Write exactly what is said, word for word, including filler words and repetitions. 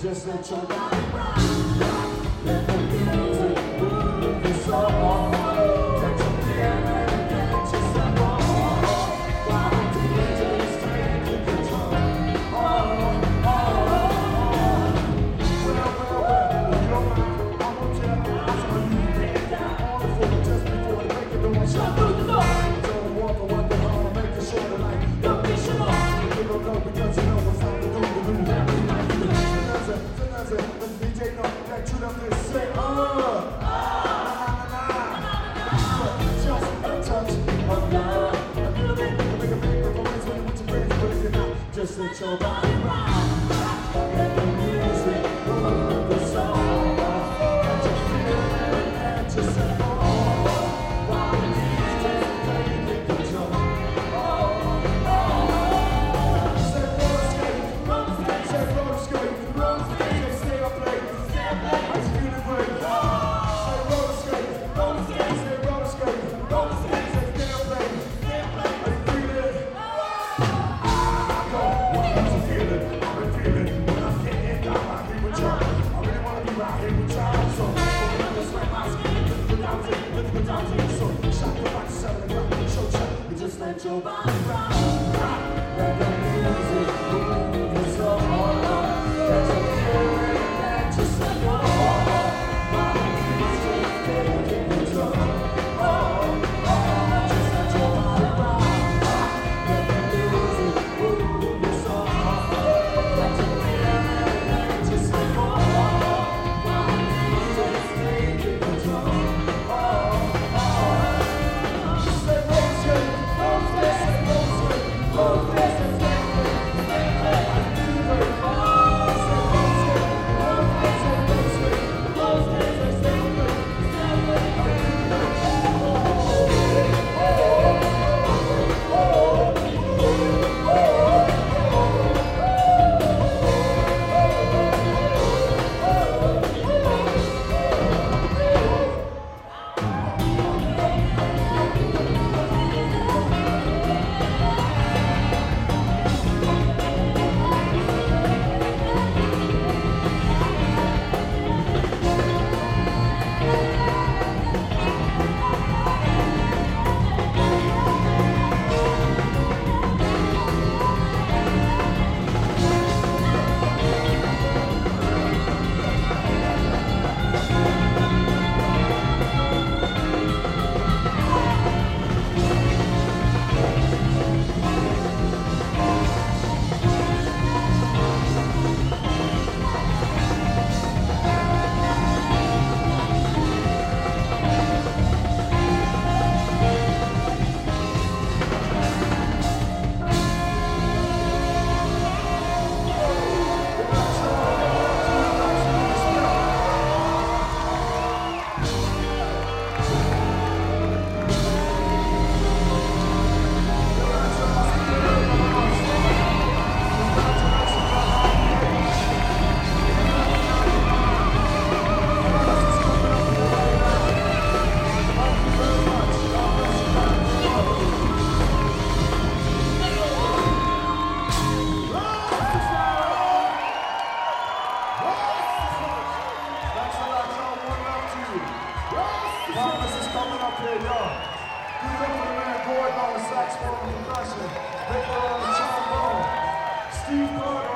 Just let your body rock, rock, let the music move your soul. Get your feeling and get yourself on. While the D J's taking control. Oh, oh, oh. Well, well, well, if you don't mind, I'm gonna tell you how some of you get down on the floor just before they make it do one shot through the door. Don't walk or what they're gonna make it sure that like, don't be sure. You don't know because you know what's time to do to do every night. When the D J know that you done been say, uh, ah, nah, nah, nah, just a touch of love, a little bit, make a big performance when you're with your friends, but if you're not, just let your body rock, let the music move the soul, let your feeling and yourself on, while the D J's taking control. Oh, oh, oh, say roller skate, roller skate, say roller skate, roller skate. Let your body rock, rock, let the music move your soul. Let your feeling and yourself on. While the music's taking control. Oh, oh, just let your body rock, rock, let the music move your soul. Let your feeling and yourself on. While the music's taking control. Oh, oh, say roller skate. Oh, Thomas is coming up here, y'all. Give it up for the man Gordon on the saxophone and percussion. Victor on the trombone. Steve Carter